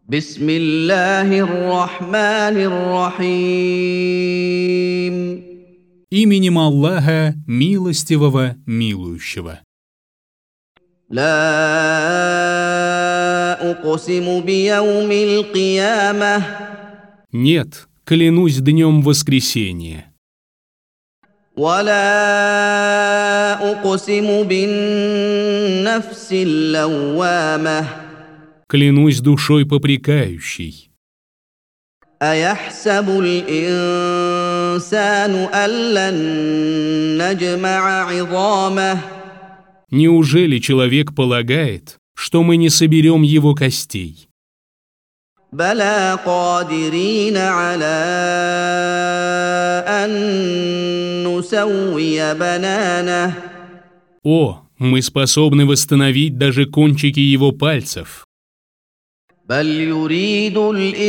بسم الله الرحمن الرحيم. Именем Аллаха, милостивого, милующего. لا أقسم بيوم القيامة. Нет, клянусь днем воскресения. ولا أقسم بالنفس اللوامة. Клянусь душой попрекающей. أيحسب الإنسان أن لن نجمع عظامه. Неужели человек полагает, что мы не соберем его костей? بلى قادرين على أن نسوي بنانه. О, мы способны восстановить даже кончики его пальцев. بل يريد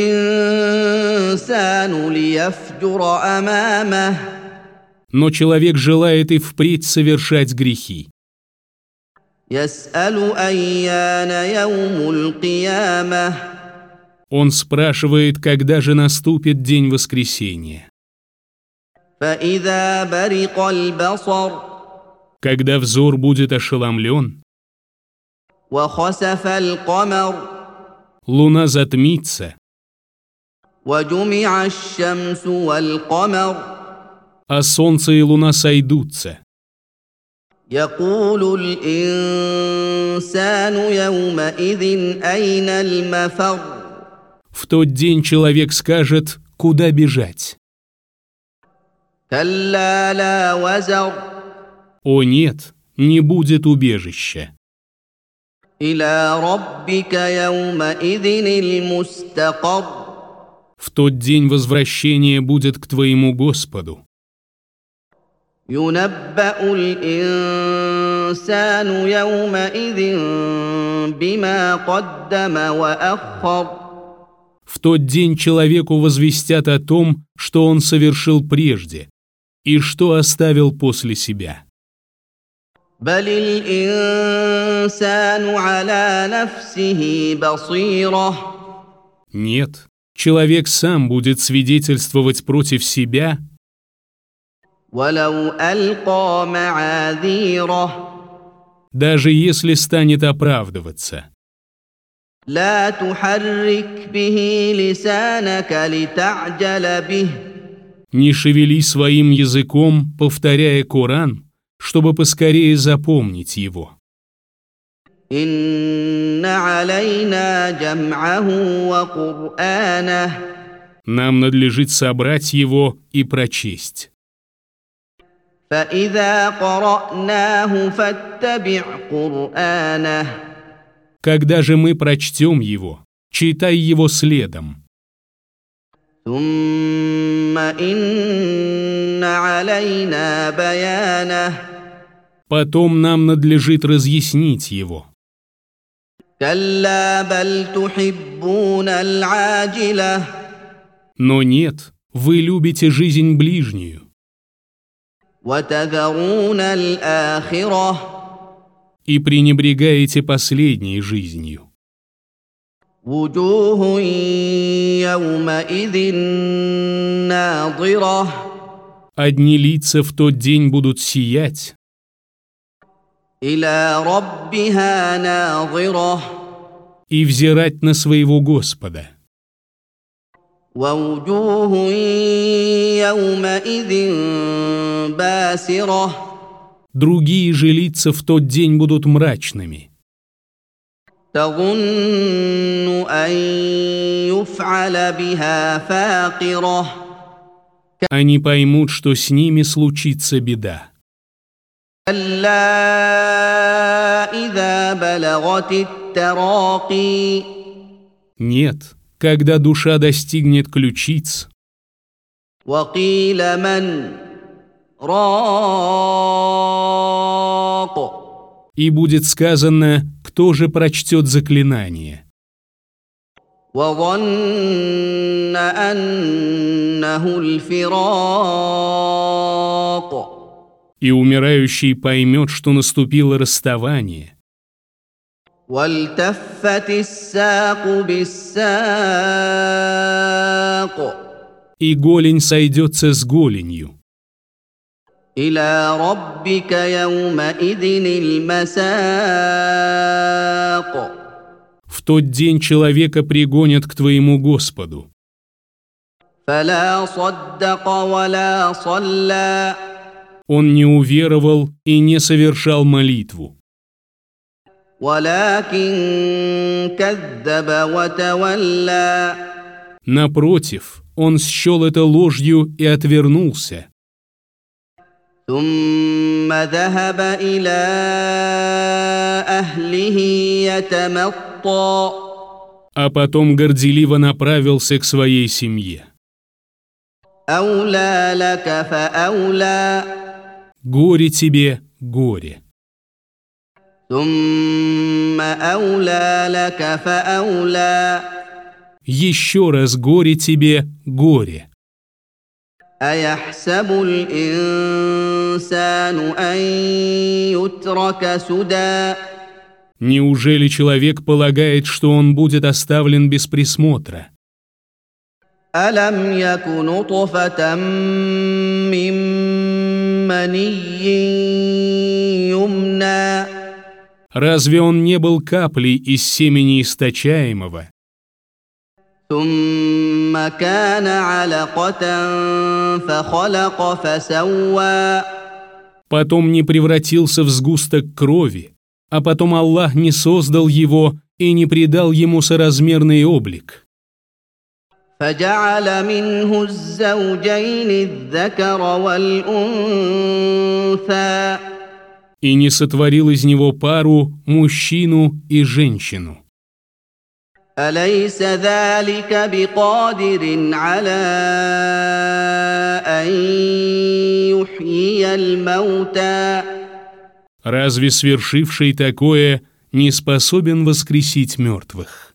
الإنسان ليفجر أمامه. Но человек желает и впредь совершать грехи. يسأل أيان يوم القيامة. Он спрашивает, когда же наступит день воскресения. فإذا برق البصر. Когда взор будет ошеломлен, وخسف القمر. луна затмится, وجمع الشمس والقمر. а солнце и луна сойдутся. يقول الإنسان يومئذ أين المفر. В тот день человек скажет, куда бежать. كلا لا وزر. О нет, не будет убежища. إلى ربك يومئذ المستقر. В тот день возвращение будет к твоему Господу. ينبأ الإنسان يومئذ بما قدم وأخر. В тот день человеку возвестят о том, что он совершил прежде и что оставил после себя. بل الإنسان على نفسه بصيرة. Нет, человек сам будет свидетельствовать против себя, ولو ألقى معاذيره. даже если станет оправдываться. لا تحرك به لسانك لتعجل به. Не шевели своим языком, повторяя Коран, чтобы поскорее запомнить его. إن علينا جمعه وقرآنه. Нам надлежит собрать его и прочесть. فإذا قرأناه فاتبع قرآنه. Когда же мы прочтем его, читай его следом. ثم إن علينا بيانه. Потом нам надлежит разъяснить его. كلا بل تحبون العاجلة. Но нет, вы любите жизнь ближнюю وتذرون الآخرة. и пренебрегаете последней жизнью. وجوه يومئذ ناظرة. Одни лица в тот день будут сиять, إلى ربها ناظرة. и взирать на своего Господа. ووجوه يومئذ باسرة. Другие же лица в тот день будут мрачными. تظن أن يفعل بها فاقرة. Они поймут, что с ними случится беда. كلا إذا بلغت التراقي. Нет, когда душа достигнет ключиц, وقيل من راق. и будет сказано, кто же прочтет заклинание. وظن أنه الفراق. И умирающий поймет, что наступило расставание. والتفت الساق بالساق И голень сойдется с голенью. إلى ربك يومئذ المساق В тот день человека пригонят к твоему Господу. فلا صدق ولا صلى Он не уверовал и не совершал молитву, ولكن كذب وتولى напротив, он счел это ложью и отвернулся. ثم ذهب إلى أهله يتمطى А потом горделиво направился к своей семье. أولى لك فأولى Горе тебе, горе. ثم أولى لك فأولى Еще раз горе тебе, горе. أيحسب الإنسان أن يترك سدى Неужели человек полагает, что он будет оставлен без присмотра? ألم يك نطفة من مني يمنى Разве он не был каплей из семени источаемого? ثم كان علقة فخلق فسوى Потом не превратился в сгусток крови, а потом Аллах не создал его и не придал ему соразмерный облик. فجعل منه الزوجين الذكر والأنثى И не сотворил из него пару, мужчину и женщину. أليس ذلك بقادر على أن يحيي الموتى Разве свершивший такое не способен воскресить мертвых?